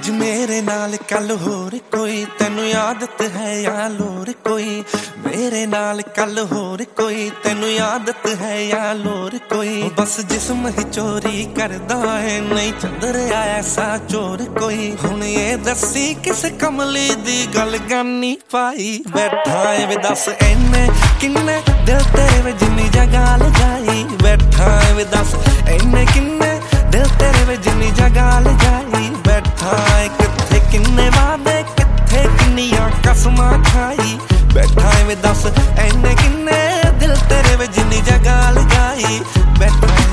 ਅੱਜ ਮੇਰੇ ਨਾਲ ਕੱਲ ਹੋਰ ਕੋਈ, ਤੈਨੂੰ ਆਦਤ ਹੈ ਜਾਂ ਲੋਰ ਕੋਈ। ਮੇਰੇ ਨਾਲ ਕੱਲ ਹੋਰ ਕੋਈ, ਤੈਨੂੰ ਆਦਤ ਹੈ ਜਾਂ ਲੋਰ ਕੋਈ। ਬਸ ਜਿਸਮ ਹੀ ਚੋਰੀ ਕਰਦਾ ਹੈ, ਨਹੀਂ ਚੰਦਰਿਆ ਐਸਾ ਚੋਰ ਕੋਈ। ਹੁਣ ਇਹ ਦੱਸੀ ਕਿਸ ਕਮਲੀ ਦੀ ਗੱਲ ਗਾਨੀ ਪਾਈ ਬੈਠਾ ਏ ਵੇ, ਦੱਸ ਇਹਨੇ ਕਿੰਨੇ ਦਿਲ ਤੇਰੇ ਵੇ ਜਿੰਨੀ ਜਗ੍ਹਾ ਲਗਾਈ ਬੈਠਾ ਏ ਵੇ, ਦੱਸ ਇਹਨੇ ਕਿੰਨੇ ਦਿਲ ਤੇਰੇ ਵੇ ਜਿੰਨੀ ਜਗ੍ਹਾ ਲਗਾਈ ਬੈਠਾ ਏ। ਕਿੱਥੇ ਕਿੰਨੇ ਵਾਦੇ, ਕਿੱਥੇ ਕਿੰਨੀਆਂ ਕਸਮਾਂ ਖਾਈ ਬੈਠਾ ਏ ਵੇ, ਦੱਸ ਇਹਨੇ ਕਿੰਨੇ ਦਿਲ ਤੇਰੇ ਵੇ ਜਿੰਨੀ ਜਗ੍ਹਾ ਲਗਾਈ ਬੈਠਾ ਏ।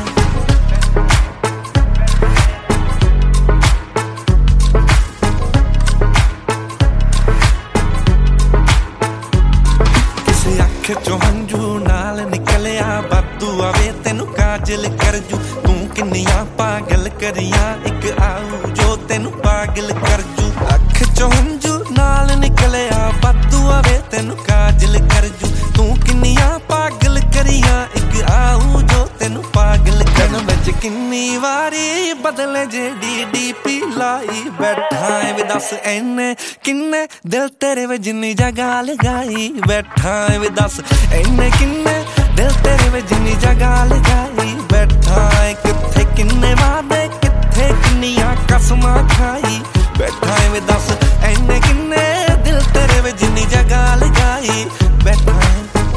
ਚੋਂ ਹੰਝੂ ਨਾਲ ਨਿਕਲਿਆ ਬਾਦੂ ਆਵੇ, ਤੈਨੂੰ ਕਾਜਲ ਕਰ ਜੂ। ਤੂੰ ਕਿੰਨੀਆਂ ਪਾਗਲ ਕਰੀਆਂ, ਇੱਕ ਆਊ ਜੋ ਤੈਨੂੰ ਪਾਗਲ ਕਰ ਜੂ। ਅੱਖ ਚੋਂ ਹੰਝੂ ਨਾਲ ਨਿਕਲਿਆ ਬਾਦੂ ਆਵੇ, ਤੈਨੂੰ ਕਾਜਲ ਕਰ ਜੂ। ਤੂੰ ਕਿੰਨੀਆਂ ਪਾਗਲ ਕਰੀਆਂ, ਇੱਕ ਆਊ ਜੋ ਤੈਨੂੰ ਪਾਗਲ ਕਰ। ਵਿੱਚ ਕਿੰਨੀ ਵਾਰੀ ਬਦਲੇ ਜਿਹੜੀ ਡੀਪੀ ਲਾਈ ਬੈਠਾ ਏ ਵੇ, ਦੱਸ ਇਹਨੇ ਕਿੰਨੇ ਦਿਲ ਤੇਰੇ ਵੇ ਜਿੰਨੀ ਜਗ੍ਹਾ ਲਗਾਈ ਬੈਠਾ ਏ ਵੇ, ਦੱਸ ਇਹਨੇ ਕਿੰਨੇ ਦਿਲ ਤੇਰੇ ਵੇ ਜਿੰਨੀ ਜਗ੍ਹਾ ਲਗਾਈ ਬੈਠਾ ਏ। ਕਿੱਥੇ ਕਿੰਨੇ ਵਾਦੇ, ਕਿੱਥੇ ਕਿੰਨੀਆਂ ਕਸਮਾਂ ਖਾਈ ਬੈਠਾ ਏ ਵੇ, ਦੱਸ ਇਹਨੇ ਕਿੰਨੇ ਦਿਲ ਤੇਰੇ ਵੇ ਜਿੰਨੀ ਜਗ੍ਹਾ ਲਗਾਈ ਬੈਠਾ ਏ।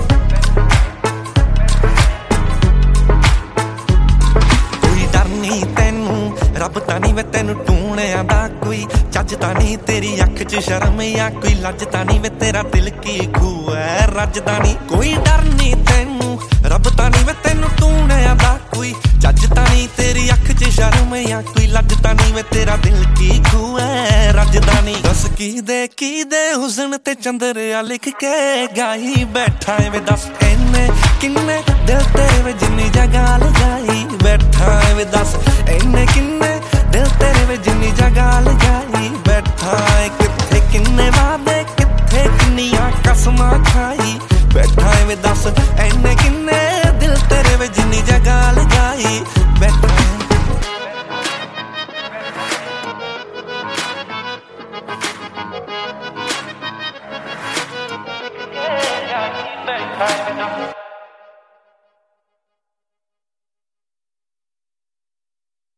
ਰੱਬ ਤਾਂ ਨੀ ਵੇ ਤੈਨੂੰ ਟੂਣਿਆਂ ਦਾ ਕੋਈ, ਚੱਜ ਤਾਂ ਨੀ ਤੇਰੀ ਅੱਖ 'ਚ ਸ਼ਰਮ ਆ ਕੋਈ, ਲੱਜ ਤਾਂ ਨੀ ਵੇ ਤੇਰਾ ਦਿਲ ਕੀ ਖੂਹ ਐ ਰੱਜਦਾ ਨੀ। ਕੋਈ ਡਰ ਨੀ ਤੈਨੂੰ, ਰੱਬ ਤਾਂ ਨੀ ਵੇ ਤੈਨੂੰ ਟੂਣਿਆਂ ਦਾ ਕੋਈ, ਚੱਜ ਤਾਂ ਨੀ ਤੇਰੀ ਅੱਖ 'ਚ ਸ਼ਰਮ ਆ ਕੋਈ, ਲੱਜ ਤਾਂ ਨੀ ਵੇ ਤੇਰਾ ਦਿਲ ਕੀ ਖੂਹ ਐ ਰੱਜਦਾ ਨੀ। ਦੱਸ ਕਿਹਦੇ ਹੁਸਨ ਤੇ ਚੰਦਰਿਆ ਲਿਖ ਕੇ ਗਾਈ ਬੈਠਾ ਏ ਵੇ, ਦੱਸ ਇਹਨੇ ਕਿੰਨੇ ਦਿਲ ਤੇਰੇ ਵੇ ਜਿੰਨੀ ਜਗ੍ਹਾ ਲਗਾਈ ਬੈਠਾ ਏ ਵੇ, ਦੱਸ ਇਹਨੇ ਕਿੰਨੇ ਦਿਲ ਤੇਰੇ ਵੇ ਜਿੰਨੀ ਜਗ੍ਹਾ ਲਗਾਈ